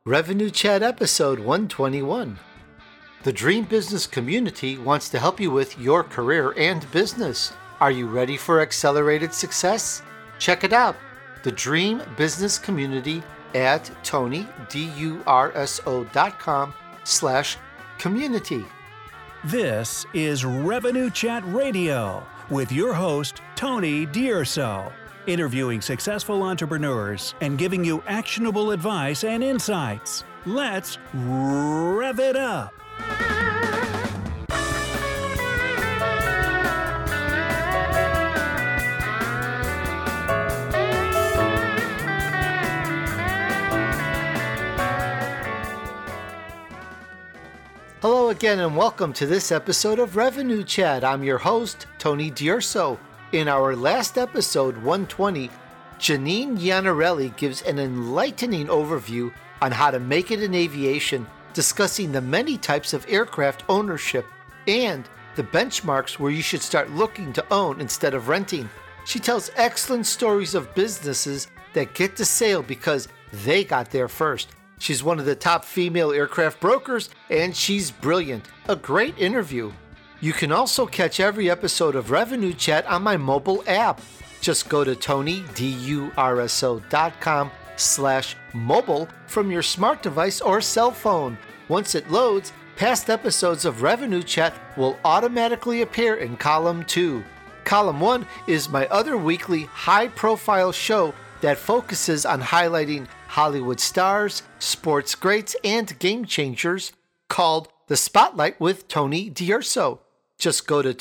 Revenue Chat episode 121. The Dream Business Community wants to help you with your career and business. Are you ready for accelerated success? Check it out. The Dream Business Community at tonydurso.com/community. This is Revenue Chat Radio with your host, Tony D'Urso, interviewing successful entrepreneurs and giving you actionable advice and insights. Let's rev it up. Hello again and welcome to this episode of Revenue Chat. I'm your host, Tony D'Urso. In our last episode, 120, Janine Iannarelli gives an enlightening overview on how to make it in aviation, discussing the many types of aircraft ownership and the benchmarks where you should start looking to own instead of renting. She tells excellent stories of businesses that get to sail because they got there first. She's one of the top female aircraft brokers, and she's brilliant. A great interview. You can also catch every episode of Revenue Chat on my mobile app. Just go to tonydurso.com/mobile from your smart device or cell phone. Once it loads, past episodes of Revenue Chat will automatically appear in Column 2. Column 1 is my other weekly high-profile show that focuses on highlighting Hollywood stars, sports greats, and game changers, called The Spotlight with Tony D'Urso. Just go to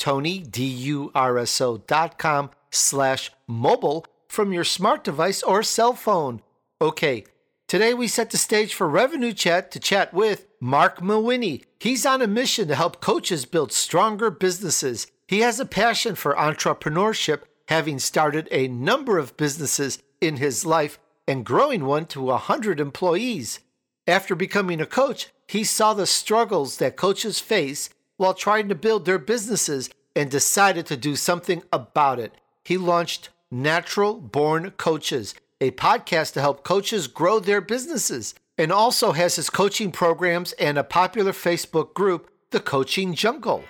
tonydurso.com/mobile from your smart device or cell phone. Okay, today we set the stage for Revenue Chat to chat with Mark Mawhinney. He's on a mission to help coaches build stronger businesses. He has a passion for entrepreneurship, having started a number of businesses in his life and growing one to 100 employees. After becoming a coach, he saw the struggles that coaches face while trying to build their businesses and decided to do something about it. He launched Natural Born Coaches, a podcast to help coaches grow their businesses, and also has his coaching programs and a popular Facebook group, The Coaching Jungle.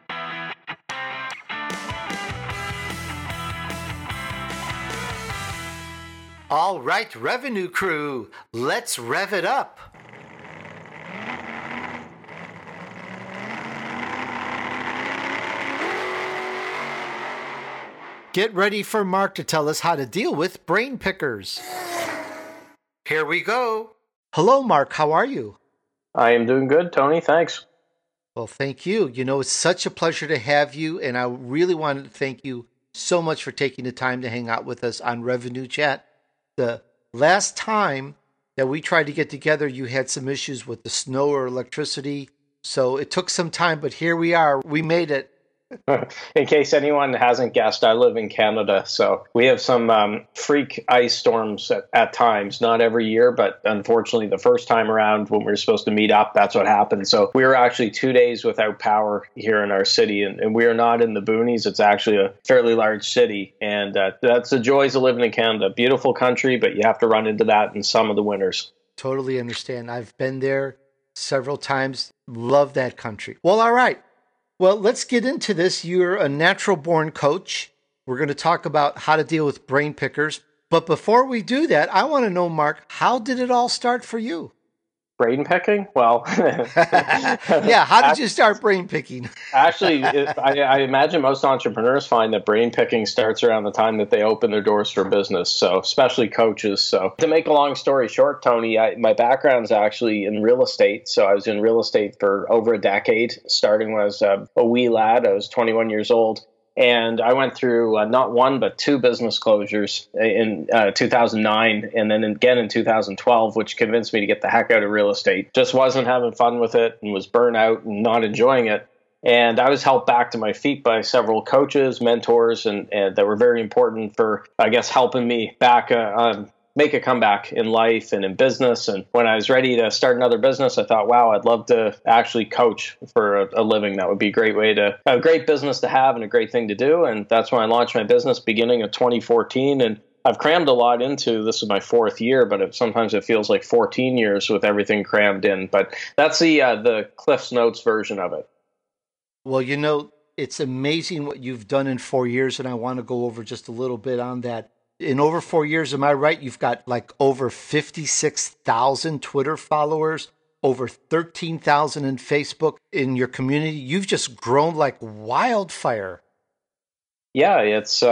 All right, Revenue Crew, let's rev it up. Get ready for Mark to tell us how to deal with brain pickers. Here we go. Hello, Mark. How are you? I am doing good, Tony. Thanks. Well, thank you. You know, it's such a pleasure to have you, and I really wanted to thank you so much for taking the time to hang out with us on Revenue Chat. The last time that we tried to get together, you had some issues with the snow or electricity, so it took some time, but here we are. We made it. In case anyone hasn't guessed, I live in Canada, so we have some freak ice storms at times, not every year, but unfortunately the first time around when we were supposed to meet up, that's what happened. So we were actually 2 days without power here in our city, and we are not in the boonies. It's actually a fairly large city, and that's the joys of living in Canada. Beautiful country, but you have to run into that in some of the winters. Totally understand. I've been there several times. Love that country. Well, all right. Well, let's get into this. You're a natural born coach. We're going to talk about how to deal with brain pickers. But before we do that, I want to know, Mark, how did it all start for you? Brain picking? Well, yeah, how did you start brain picking? Actually, I imagine most entrepreneurs find that brain picking starts around the time that they open their doors for business, so especially coaches. So to make a long story short, Tony, my background is actually in real estate. So I was in real estate for over a decade, starting when I was a wee lad. I was 21 years old. And I went through not one, but two business closures in 2009 and then again in 2012, which convinced me to get the heck out of real estate. Just wasn't having fun with it and was burnt out and not enjoying it. And I was helped back to my feet by several coaches, mentors, and that were very important for, I guess, helping me back make a comeback in life and in business. And when I was ready to start another business, I thought, wow, I'd love to actually coach for a living. That would be a great business to have and a great thing to do. And that's when I launched my business beginning of 2014. And I've crammed a lot into, this is my 4th year, but sometimes it feels like 14 years with everything crammed in. But that's the Cliff's Notes version of it. Well, it's amazing what you've done in 4 years, and I want to go over just a little bit on that. In over 4 years, am I right? You've got like over 56,000 Twitter followers, over 13,000 in Facebook in your community. You've just grown like wildfire. Yeah, it's,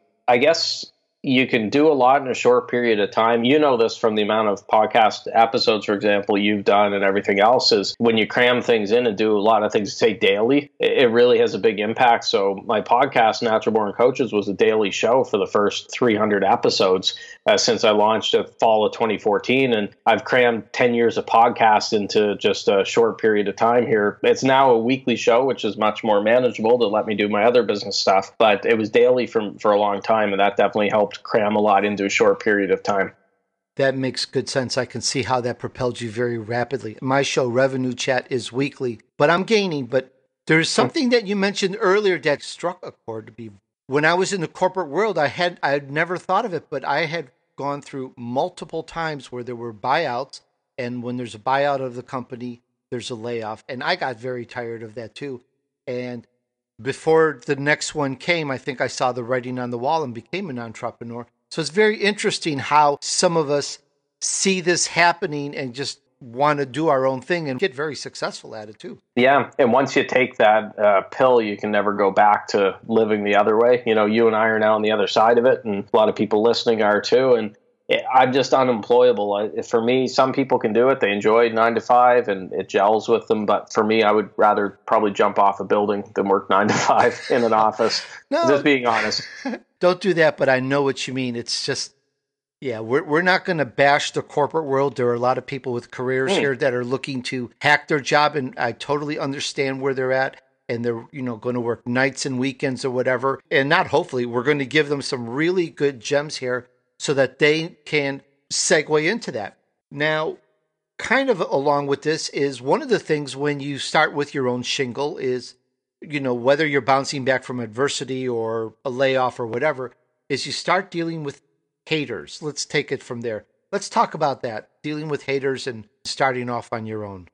I guess you can do a lot in a short period of time. You know this from the amount of podcast episodes, for example, you've done and everything else, is when you cram things in and do a lot of things, say daily, it really has a big impact. So my podcast, Natural Born Coaches, was a daily show for the first 300 episodes since I launched at fall of 2014. And I've crammed 10 years of podcasts into just a short period of time here. It's now a weekly show, which is much more manageable to let me do my other business stuff. But it was daily for a long time, and that definitely helped cram a lot into a short period of time. That makes good sense. I can see how that propelled you very rapidly. My show, Revenue Chat, is weekly, but I'm gaining. But there's something that you mentioned earlier that struck a chord to me. When I was in the corporate world, I had never thought of it, but I had gone through multiple times where there were buyouts, and when there's a buyout of the company, there's a layoff. And I got very tired of that too. And before the next one came, I think I saw the writing on the wall and became an entrepreneur. So it's very interesting how some of us see this happening and just want to do our own thing and get very successful at it too. Yeah. And once you take that pill, you can never go back to living the other way. You and I are now on the other side of it, and a lot of people listening are too. And I'm just unemployable. For me, some people can do it. They enjoy 9 to 5 and it gels with them. But for me, I would rather probably jump off a building than work 9 to 5 in an office. No, just being honest. Don't do that. But I know what you mean. It's just, yeah, we're not going to bash the corporate world. There are a lot of people with careers here that are looking to hack their job. And I totally understand where they're at. And they're, going to work nights and weekends or whatever. And not hopefully, we're going to give them some really good gems here so that they can segue into that. Now, kind of along with this is one of the things when you start with your own shingle is, whether you're bouncing back from adversity or a layoff or whatever, is you start dealing with haters. Let's take it from there. Let's talk about that, dealing with haters and starting off on your own.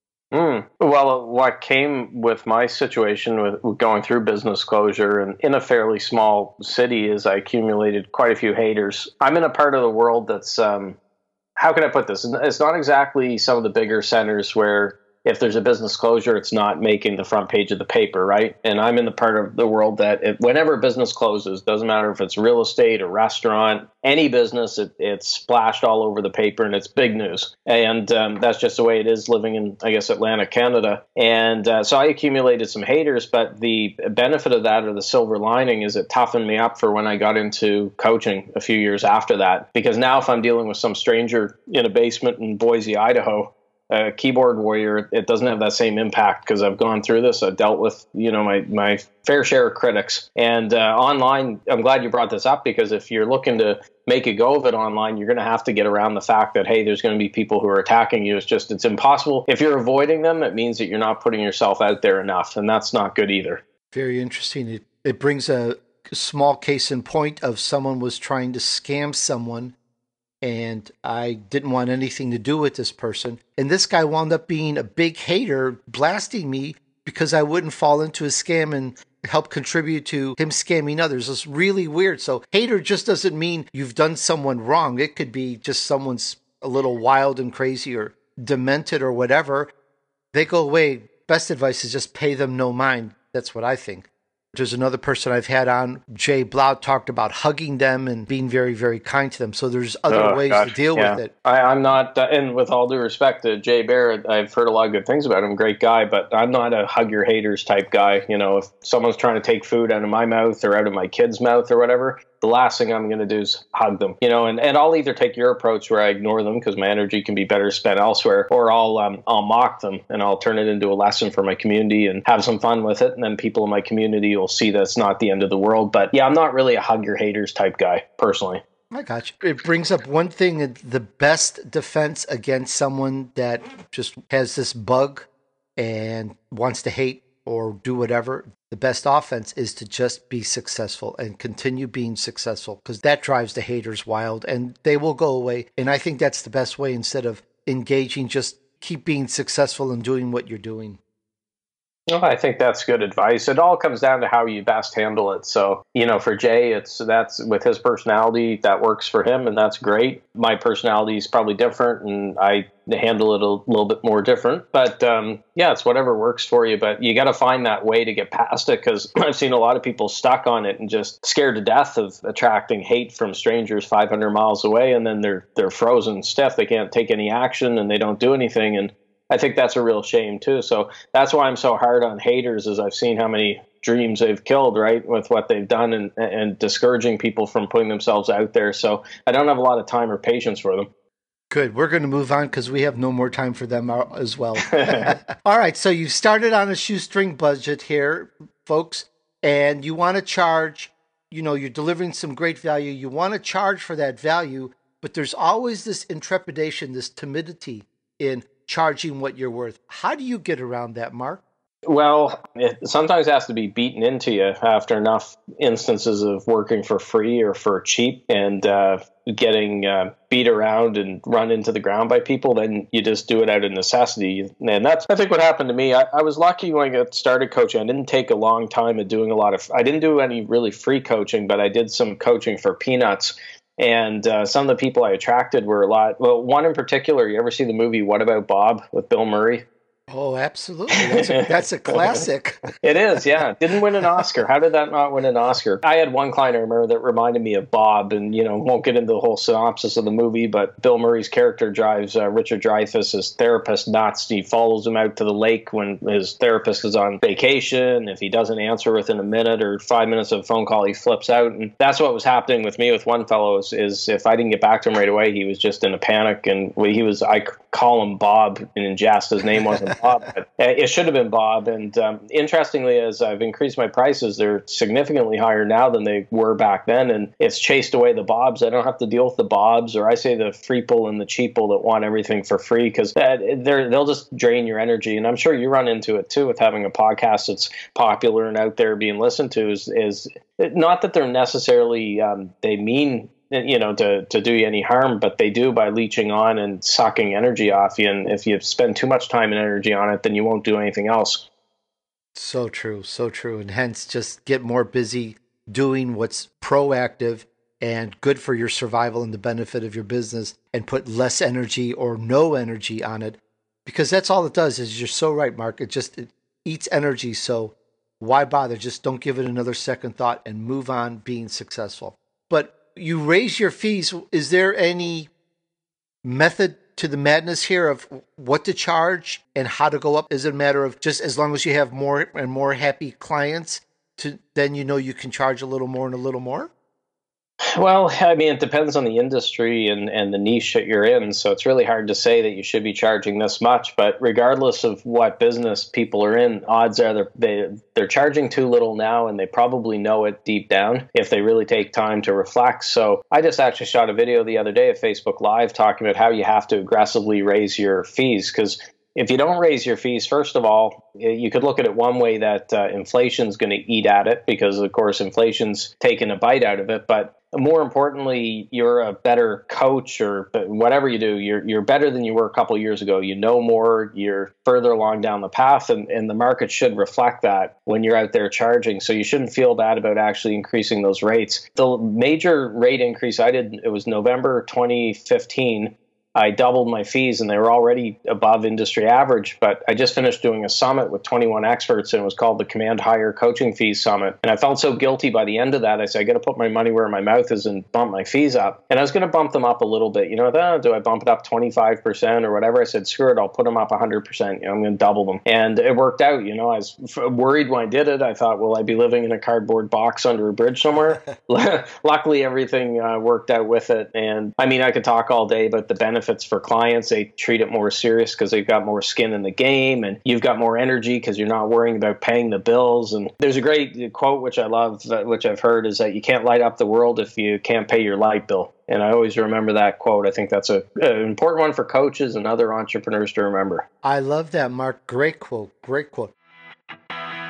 Well, what came with my situation with going through business closure and in a fairly small city is I accumulated quite a few haters. I'm in a part of the world that's, how can I put this? It's not exactly some of the bigger centers where if there's a business closure, it's not making the front page of the paper, right? And I'm in the part of the world that whenever a business closes, doesn't matter if it's real estate, a restaurant, any business, it's splashed all over the paper and it's big news. And that's just the way it is living in, I guess, Atlantic, Canada. And so I accumulated some haters, but the benefit of that, or the silver lining, is it toughened me up for when I got into coaching a few years after that. Because now if I'm dealing with some stranger in a basement in Boise, Idaho, a keyboard warrior, it doesn't have that same impact because I've gone through this. I've dealt with, my fair share of critics. And online, I'm glad you brought this up, because if you're looking to make a go of it online, you're going to have to get around the fact that, hey, there's going to be people who are attacking you. It's impossible. If you're avoiding them, it means that you're not putting yourself out there enough. And that's not good either. Very interesting. It brings a small case in point of someone was trying to scam someone, and I didn't want anything to do with this person. And this guy wound up being a big hater, blasting me because I wouldn't fall into a scam and help contribute to him scamming others. It's really weird. So hater just doesn't mean you've done someone wrong. It could be just someone's a little wild and crazy or demented or whatever. They go away. Best advice is just pay them no mind. That's what I think. There's another person I've had on, Jay Blount, talked about hugging them and being very, very kind to them. So there's other ways to deal with it. I'm not, and with all due respect to Jay Barrett, I've heard a lot of good things about him. Great guy, but I'm not a hug your haters type guy. If someone's trying to take food out of my mouth or out of my kid's mouth or whatever, the last thing I'm going to do is hug them, and I'll either take your approach where I ignore them because my energy can be better spent elsewhere, or I'll mock them and I'll turn it into a lesson for my community and have some fun with it. And then people in my community will see that it's not the end of the world. But yeah, I'm not really a hug your haters type guy personally. I got you. It brings up one thing, the best defense against someone that just has this bug and wants to hate or do whatever. The best offense is to just be successful and continue being successful, because that drives the haters wild and they will go away. And I think that's the best way. Instead of engaging, just keep being successful and doing what you're doing. Well, I think that's good advice. It all comes down to how you best handle it. So, for Jay, that's with his personality, that works for him, and that's great. My personality is probably different, and I handle it a little bit more different. But it's whatever works for you. But you got to find that way to get past it, because I've seen a lot of people stuck on it and just scared to death of attracting hate from strangers 500 miles away, and then they're frozen stiff. They can't take any action, and they don't do anything. And I think that's a real shame too. So that's why I'm so hard on haters, is I've seen how many dreams they've killed, right, with what they've done, and discouraging people from putting themselves out there. So I don't have a lot of time or patience for them. Good. We're going to move on because we have no more time for them as well. All right. So you've started on a shoestring budget here, folks, and you want to charge, you're delivering some great value. You want to charge for that value, but there's always this intrepidation, this timidity in charging what you're worth. How do you get around that, Mark? Well, it sometimes has to be beaten into you after enough instances of working for free or for cheap and getting beat around and run into the ground by people. Then you just do it out of necessity. And that's, I think, what happened to me. I was lucky when I got started coaching. I didn't take a long time of doing I didn't do any really free coaching, but I did some coaching for peanuts. And some of the people I attracted were one in particular. You ever see the movie What About Bob with Bill Murray? Oh, absolutely. That's a classic. It is, yeah. Didn't win an Oscar. How did that not win an Oscar? I had one client I remember that reminded me of Bob, and, won't get into the whole synopsis of the movie, but Bill Murray's character drives Richard Dreyfuss' therapist nuts. He follows him out to the lake when his therapist is on vacation. If he doesn't answer within a minute or 5 minutes of a phone call, he flips out. And that's what was happening with me with one fellow is if I didn't get back to him right away, he was just in a panic. And I call him Bob in jest. His name wasn't Bob. It should have been Bob. And interestingly, as I've increased my prices, they're significantly higher now than they were back then. And it's chased away the Bobs. I don't have to deal with the Bobs, or I say the freeple and the cheaple that want everything for free, because they'll just drain your energy. And I'm sure you run into it too with having a podcast that's popular and out there being listened to. Is not that they're necessarily they mean to do you any harm, but they do by leeching on and sucking energy off you. And if you spend too much time and energy on it, then you won't do anything else. So true, so true. And hence just get more busy doing what's proactive and good for your survival and the benefit of your business, and put less energy or no energy on it, because that's all it does. Is you're so right, Mark. It eats energy. So why bother? Just don't give it another second thought and move on being successful. But you raise your fees. Is there any method to the madness here of what to charge and how to go up? Is it a matter of just as long as you have more and more happy clients, then you can charge a little more and a little more? Well, I mean, it depends on the industry and the niche that you're in. So it's really hard to say that you should be charging this much. But regardless of what business people are in, odds are they're charging too little now, and they probably know it deep down if they really take time to reflect. So I just actually shot a video the other day at Facebook Live talking about how you have to aggressively raise your fees, because if you don't raise your fees, first of all, you could look at it one way, that inflation's going to eat at it, because, of course, inflation's taken a bite out of it. But more importantly, you're a better coach, or whatever you do, you're better than you were a couple of years ago. You know more, you're further along down the path, and the market should reflect that when you're out there charging. So you shouldn't feel bad about actually increasing those rates. The major rate increase I did, it was November 2015. I doubled my fees, and they were already above industry average. But I just finished doing a summit with 21 experts, and it was called the Command Higher Coaching Fees Summit. And I felt so guilty by the end of that. I said, I got to put my money where my mouth is and bump my fees up. And I was going to bump them up a little bit. Do I bump it up 25% or whatever? I said, screw it, I'll put them up 100%. I'm going to double them. And it worked out. I was worried when I did it. I thought, will I be living in a cardboard box under a bridge somewhere? Luckily, everything worked out with it. And I mean, I could talk all day about the benefits for clients. They treat it more serious because they've got more skin in the game, and you've got more energy because you're not worrying about paying the bills. And there's a great quote, which I love, which I've heard, is that you can't light up the world if you can't pay your light bill. And I always remember that quote. I think that's an important one for coaches and other entrepreneurs to remember. I love that, Mark. Great quote. Great quote.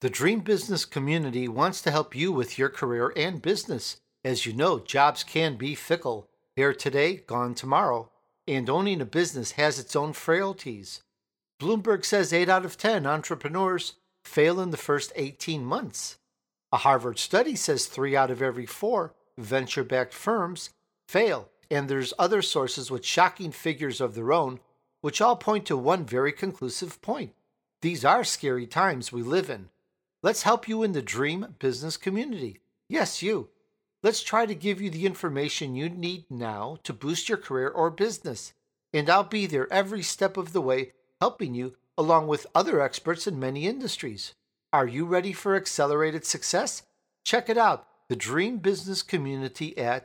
The Dream Business community wants to help you with your career and business. As you know, jobs can be fickle, here today, gone tomorrow, and owning a business has its own frailties. Bloomberg says 8 out of 10 entrepreneurs fail in the first 18 months. A Harvard study says 3 out of every 4 venture-backed firms fail, and there's other sources with shocking figures of their own, which all point to one very conclusive point. These are scary times we live in. Let's help you in the Dream Business community. Yes, you. Let's try to give you the information you need now to boost your career or business, and I'll be there every step of the way, helping you along with other experts in many industries. Are you ready for accelerated success? Check it out, the Dream Business community at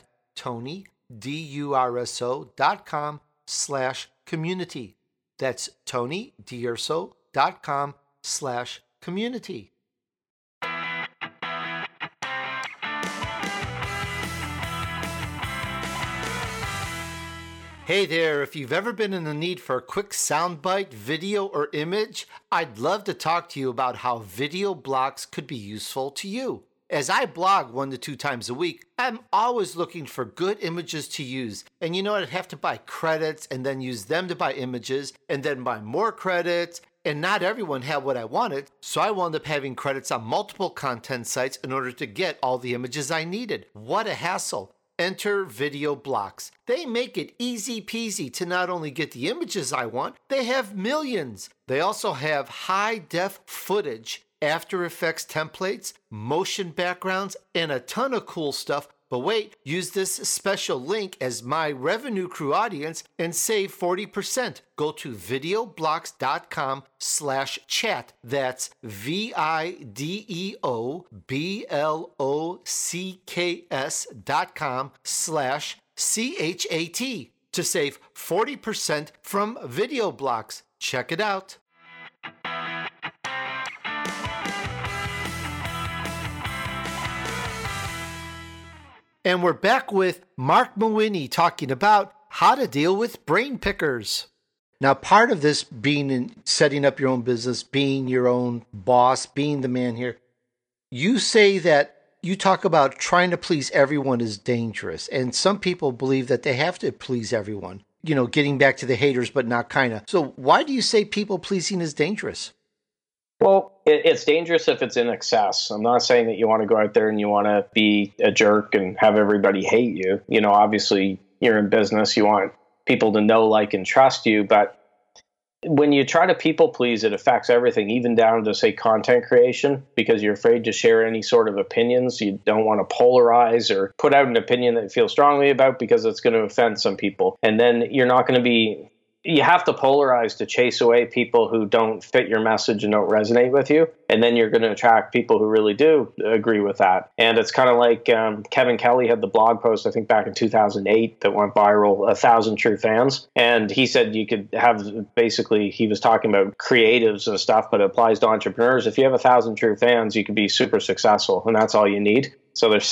TonyDurso.com/community. That's TonyDurso.com/community. Hey there, if you've ever been in the need for a quick soundbite, video, or image, I'd love to talk to you about how video blocks could be useful to you. As I blog 1 to 2 times a week, I'm always looking for good images to use. And you know, I'd have to buy credits and then use them to buy images and then buy more credits. And not everyone had what I wanted, so I wound up having credits on multiple content sites in order to get all the images I needed. What a hassle. Enter Video Blocks. They make it easy peasy to not only get the images I want, they have millions. They also have high-def footage, After Effects templates, motion backgrounds, and a ton of cool stuff. But wait, use this special link as my Revenue Crew audience and save 40%. Go to videoblocks.com/chat. That's videoblocks.com/chat to save 40% from Video Blocks. Check it out. And we're back with Mark Mawhinney talking about how to deal with brain pickers. Now, part of this being in setting up your own business, being your own boss, being the man here, you say that you talk about trying to please everyone is dangerous. And some people believe that they have to please everyone, you know, getting back to the haters, but not kind of. So why do you say people pleasing is dangerous? Well, it's dangerous if it's in excess. I'm not saying that you want to go out there and you want to be a jerk and have everybody hate you. You know, obviously you're in business. You want people to know, like, and trust you. But when you try to people please, it affects everything, even down to, say, content creation, because you're afraid to share any sort of opinions. You don't want to polarize or put out an opinion that you feel strongly about because it's going to offend some people. And then you're not going to be... You have to polarize to chase away people who don't fit your message and don't resonate with you. And then you're going to attract people who really do agree with that. And it's kind of like Kevin Kelly had the blog post, I think back in 2008, that went viral, 1,000 True Fans. And he said you could have, basically, he was talking about creatives and stuff, but it applies to entrepreneurs. If you have 1,000 true fans, you could be super successful. And that's all you need. So there's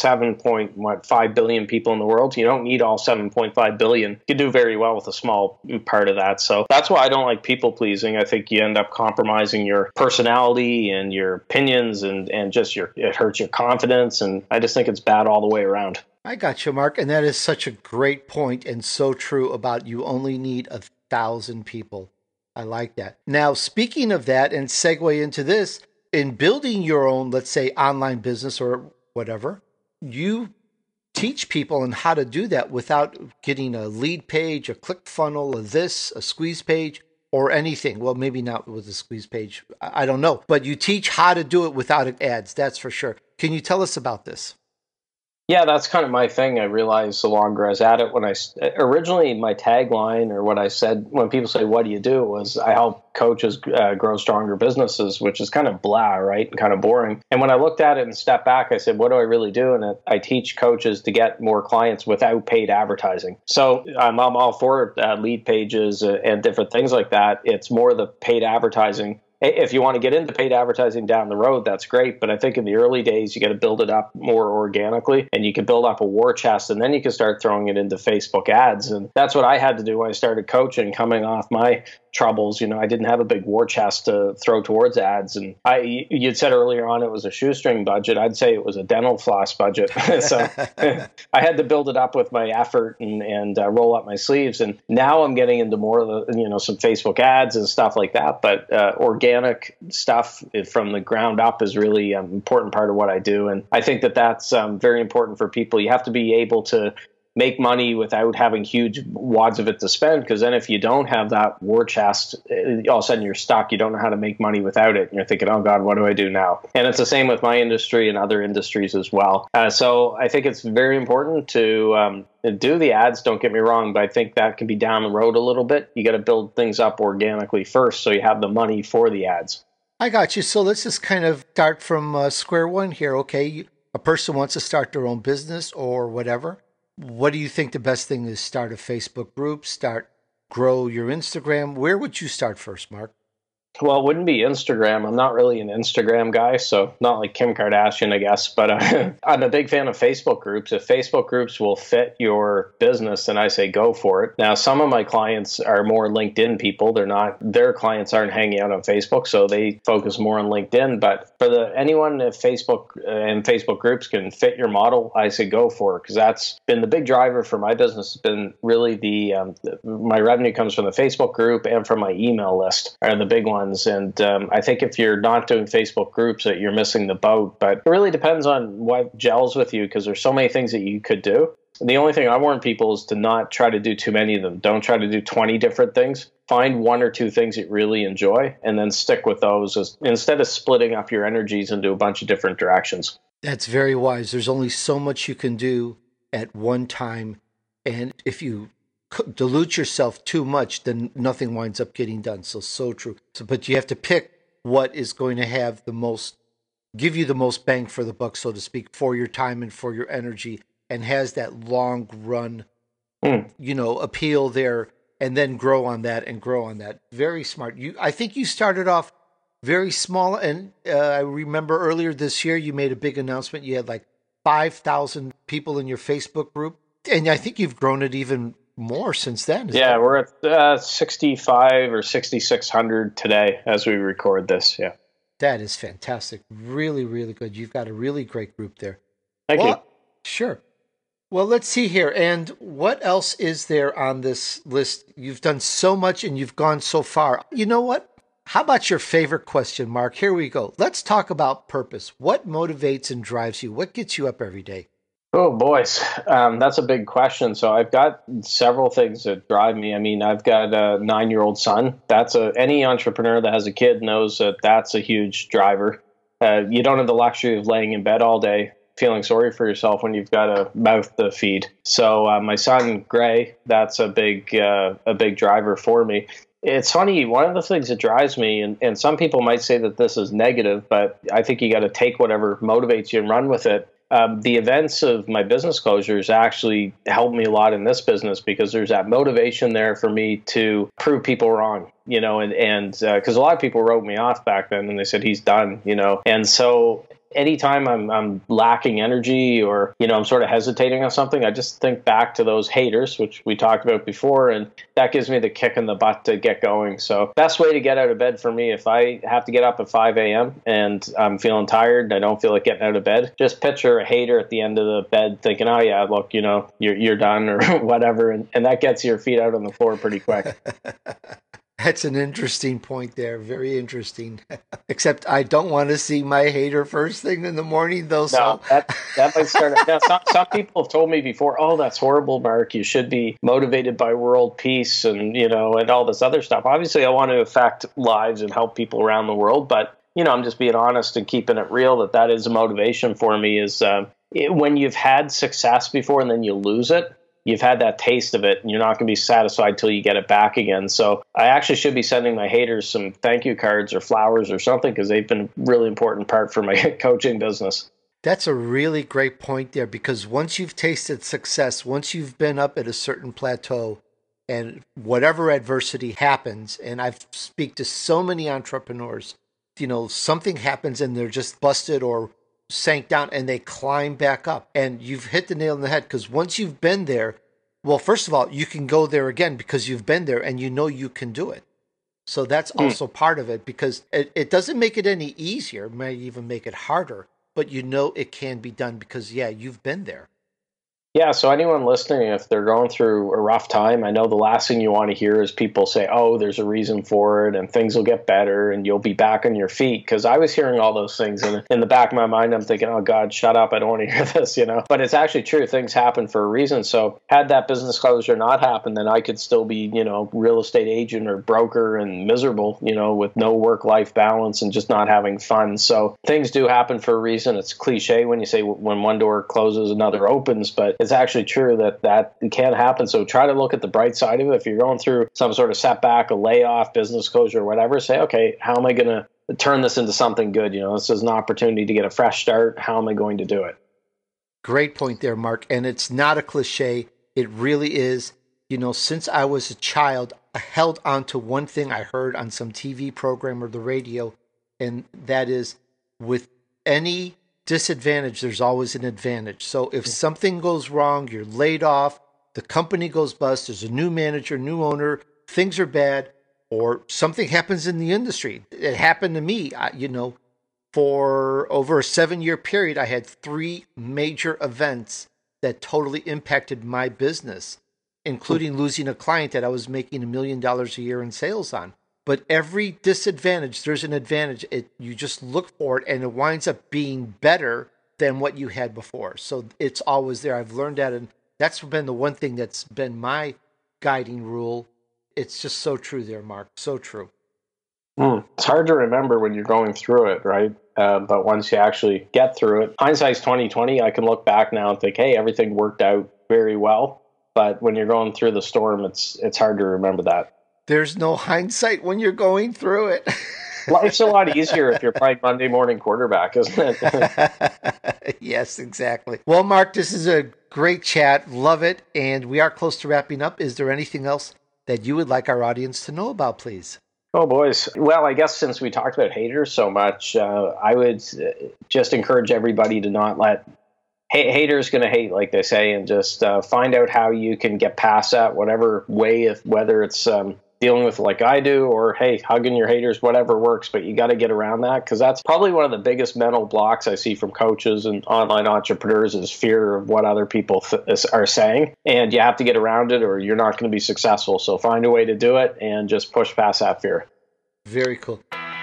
7.5 billion people in the world. You don't need all 7.5 billion. You can do very well with a small part of that. So that's why I don't like people pleasing. I think you end up compromising your personality and your opinions and just it hurts your confidence. And I just think it's bad all the way around. I got you, Mark. And that is such a great point and so true about you only need 1,000 people. I like that. Now, speaking of that and segue into this, in building your own, let's say, online business or whatever, you teach people on how to do that without getting a lead page, a click funnel, a squeeze page, or anything. Well, maybe not with a squeeze page. I don't know. But you teach how to do it without ads. That's for sure. Can you tell us about this? Yeah, that's kind of my thing. I realized the longer I was at it, originally my tagline or what I said when people say, what do you do, was I help coaches grow stronger businesses, which is kind of blah, right? And kind of boring. And when I looked at it and stepped back, I said, what do I really do? And I teach coaches to get more clients without paid advertising. So I'm all for lead pages and different things like that. It's more the paid advertising. If you want to get into paid advertising down the road, that's great. But I think in the early days, you got to build it up more organically, and you can build up a war chest, and then you can start throwing it into Facebook ads. And that's what I had to do when I started coaching, coming off my troubles. I didn't have a big war chest to throw towards ads. And you'd said earlier on it was a shoestring budget. I'd say it was a dental floss budget. So I had to build it up with my effort and roll up my sleeves. And now I'm getting into more of the, some Facebook ads and stuff like that. But organic stuff from the ground up is really an important part of what I do. And I think that that's very important for people. You have to be able to make money without having huge wads of it to spend, because then if you don't have that war chest, all of a sudden you're stuck. You don't know how to make money without it. And you're thinking, oh God, what do I do now? And it's the same with my industry and other industries as well. So I think it's very important to do the ads, don't get me wrong, but I think that can be down the road a little bit. You got to build things up organically first so you have the money for the ads. I got you. So let's just kind of start from square one here. Okay, a person wants to start their own business or whatever. What do you think the best thing is? Start a Facebook group, grow your Instagram. Where would you start first, Mark? Well, it wouldn't be Instagram. I'm not really an Instagram guy, so not like Kim Kardashian, I guess. But I'm a big fan of Facebook groups. If Facebook groups will fit your business, then I say go for it. Now, some of my clients are more LinkedIn people. Their clients aren't hanging out on Facebook, so they focus more on LinkedIn. But for anyone if Facebook and Facebook groups can fit your model, I say go for it, because that's been the big driver for my business. It's been really my revenue comes from the Facebook group and from my email list are the big ones. And I think if you're not doing Facebook groups, that you're missing the boat. But it really depends on what gels with you, because there's so many things that you could do. The only thing I warn people is to not try to do too many of them. Don't try to do 20 different things. Find one or two things that you really enjoy and then stick with those instead of splitting up your energies into a bunch of different directions. That's very wise. There's only so much you can do at one time. And if you dilute yourself too much, then nothing winds up getting done. So true. But you have to pick what is going to have give you the most bang for the buck, so to speak, for your time and for your energy, and has that long run, appeal there, and then grow on that and grow on that. Very smart. I think you started off very small, and I remember earlier this year you made a big announcement. You had like 5,000 people in your Facebook group, and I think you've grown it even more since then. Yeah, we're at 65 or 6,600 today as we record this. Yeah. That is fantastic. Really, really good. You've got a really great group there. Thank you. Sure. Well, let's see here. And what else is there on this list? You've done so much and you've gone so far. You know what? How about your favorite question, Mark? Here we go. Let's talk about purpose. What motivates and drives you? What gets you up every day? Oh, boys, that's a big question. So I've got several things that drive me. I mean, I've got a 9-year-old son. Any entrepreneur that has a kid knows that that's a huge driver. You don't have the luxury of laying in bed all day feeling sorry for yourself when you've got a mouth to feed. So my son, Gray, that's a big driver for me. It's funny, one of the things that drives me, and some people might say that this is negative, but I think you got to take whatever motivates you and run with it. The events of my business closures actually helped me a lot in this business, because there's that motivation there for me to prove people wrong, and because a lot of people wrote me off back then and they said he's done, and so anytime I'm lacking energy or, I'm sort of hesitating on something, I just think back to those haters, which we talked about before, and that gives me the kick in the butt to get going. So best way to get out of bed for me, if I have to get up at 5 a.m. and I'm feeling tired and I don't feel like getting out of bed, just picture a hater at the end of the bed thinking, oh yeah, look, you're done or whatever. And that gets your feet out on the floor pretty quick. That's an interesting point there. Very interesting. Except I don't want to see my hater first thing in the morning, though. No, that might start. Now, some people have told me before, oh, that's horrible, Mark. You should be motivated by world peace and, and all this other stuff. Obviously, I want to affect lives and help people around the world. But, I'm just being honest and keeping it real that is a motivation for me is when you've had success before and then you lose it. You've had that taste of it, and you're not going to be satisfied till you get it back again. So I actually should be sending my haters some thank you cards or flowers or something, because they've been a really important part for my coaching business. That's a really great point there, because once you've tasted success, once you've been up at a certain plateau, and whatever adversity happens, and I speak to so many entrepreneurs, something happens and they're just busted or sank down and they climb back up, and you've hit the nail on the head, because once you've been there, well, first of all, you can go there again because you've been there and you can do it. So that's also part of it, because it doesn't make it any easier. It might even make it harder, but it can be done because, you've been there. Yeah, so anyone listening, if they're going through a rough time, I know the last thing you want to hear is people say, oh, there's a reason for it and things will get better and you'll be back on your feet. Because I was hearing all those things, and in the back of my mind, I'm thinking, oh, God, shut up. I don't want to hear this, But it's actually true. Things happen for a reason. So had that business closure not happened, then I could still be, real estate agent or broker and miserable, with no work-life balance and just not having fun. So things do happen for a reason. It's cliche when you say when one door closes, another opens, but it's actually true that can happen. So try to look at the bright side of it. If you're going through some sort of setback, a layoff, business closure, or whatever, say, okay, how am I going to turn this into something good? This is an opportunity to get a fresh start. How am I going to do it? Great point there, Mark. And it's not a cliche. It really is. Since I was a child, I held on to one thing I heard on some TV program or the radio, and that is, with any disadvantage, there's always an advantage. So if something goes wrong, you're laid off, the company goes bust, there's a new manager, new owner, things are bad, or something happens in the industry. It happened to me. For over a 7-year period, I had 3 major events that totally impacted my business, including losing a client that I was making $1 million a year in sales on. But every disadvantage, there's an advantage. You just look for it, and it winds up being better than what you had before. So it's always there. I've learned that, and that's been the one thing that's been my guiding rule. It's just so true there, Mark. So true. It's hard to remember when you're going through it, right? But once you actually get through it, hindsight's 20/20. I can look back now and think, hey, everything worked out very well. But when you're going through the storm, it's hard to remember that. There's no hindsight when you're going through it. Life's a lot easier if you're playing Monday morning quarterback, isn't it? Yes, exactly. Well, Mark, this is a great chat. Love it. And we are close to wrapping up. Is there anything else that you would like our audience to know about, please? Oh, boys. Well, I guess since we talked about haters so much, I would just encourage everybody to not let haters going to hate, like they say, and just find out how you can get past that, whatever way, whether it's dealing with like I do, or hey, hugging your haters, whatever works, but you got to get around that, because that's probably one of the biggest mental blocks I see from coaches and online entrepreneurs is fear of what other people are saying, and you have to get around it or you're not going to be successful. So find a way to do it and just push past that fear. Very cool.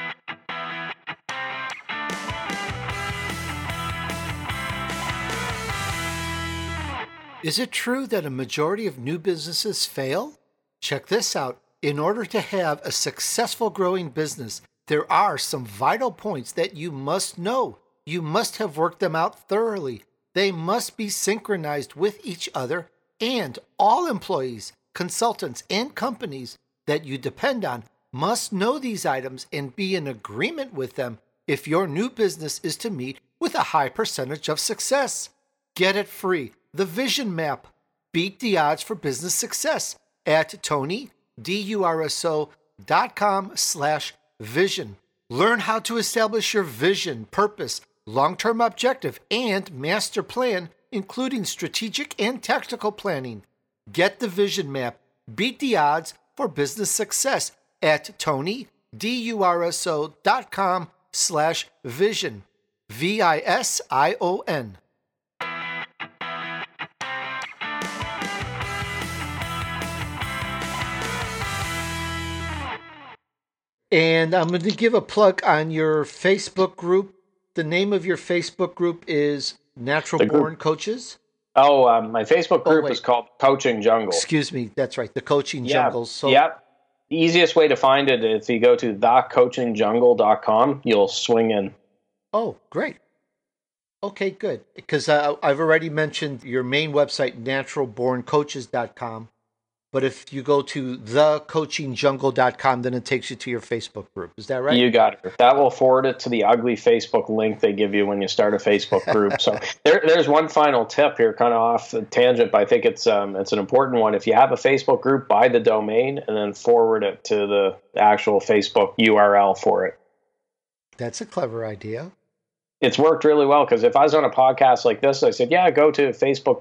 Is it true that a majority of new businesses fail? Check this out. In order to have a successful growing business, there are some vital points that you must know. You must have worked them out thoroughly. They must be synchronized with each other, and all employees, consultants, and companies that you depend on must know these items and be in agreement with them if your new business is to meet with a high percentage of success. Get it free. The Vision Map. Beat the odds for business success at TonyDurso.com/vision. Learn how to establish your vision, purpose, long-term objective, and master plan, including strategic and tactical planning. Get the Vision Map. Beat the odds for business success at TonyDurso.com/vision. VISION. And I'm going to give a plug on your Facebook group. The name of your Facebook group is Natural Born Coaches. Oh, my Facebook group is called Coaching Jungle. Excuse me. That's right. The Coaching Jungle. So, The easiest way to find it is if you go to thecoachingjungle.com, you'll swing in. Oh, great. Okay, good. Because I've already mentioned your main website, naturalborncoaches.com. But if you go to thecoachingjungle.com, then it takes you to your Facebook group. Is that right? You got it. That will forward it to the ugly Facebook link they give you when you start a Facebook group. So there's one final tip here, kind of off the tangent, but I think it's an important one. If you have a Facebook group, buy the domain and then forward it to the actual Facebook URL for it. That's a clever idea. It's worked really well, because if I was on a podcast like this, I said, yeah, go to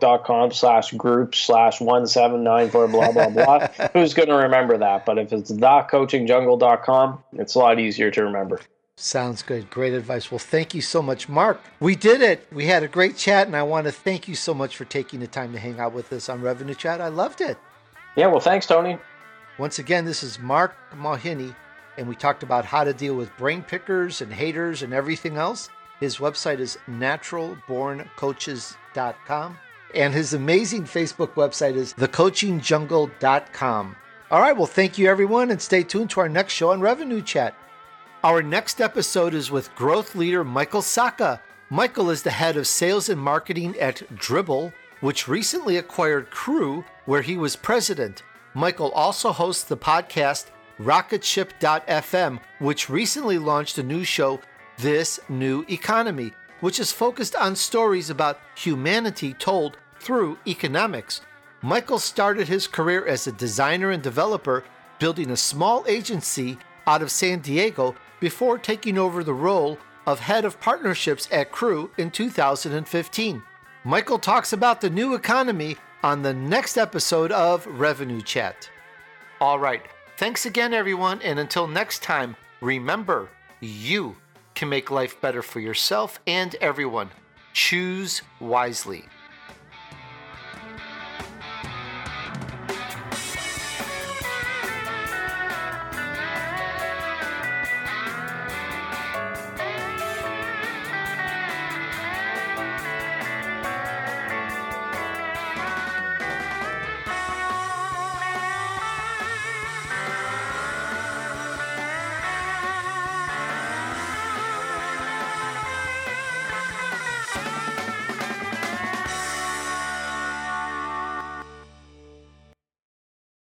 facebook.com/group/1794, blah, blah, blah. Who's going to remember that? But if it's thecoachingjungle.com, it's a lot easier to remember. Sounds good. Great advice. Well, thank you so much, Mark. We did it. We had a great chat, and I want to thank you so much for taking the time to hang out with us on Revenue Chat. I loved it. Yeah, well, thanks, Tony. Once again, this is Mark Mahini, and we talked about how to deal with brain pickers and haters and everything else. His website is naturalborncoaches.com, and his amazing Facebook website is thecoachingjungle.com. All right, well, thank you, everyone, and stay tuned to our next show on Revenue Chat. Our next episode is with growth leader Michael Saka. Michael is the head of sales and marketing at Dribbble, which recently acquired Crew, where he was president. Michael also hosts the podcast Rocketship.fm, which recently launched a new show, This New Economy, which is focused on stories about humanity told through economics. Michael started his career as a designer and developer, building a small agency out of San Diego before taking over the role of head of partnerships at Crew in 2015. Michael talks about the new economy on the next episode of Revenue Chat. All right, thanks again, everyone, and until next time, remember, you can make life better for yourself and everyone. Choose wisely.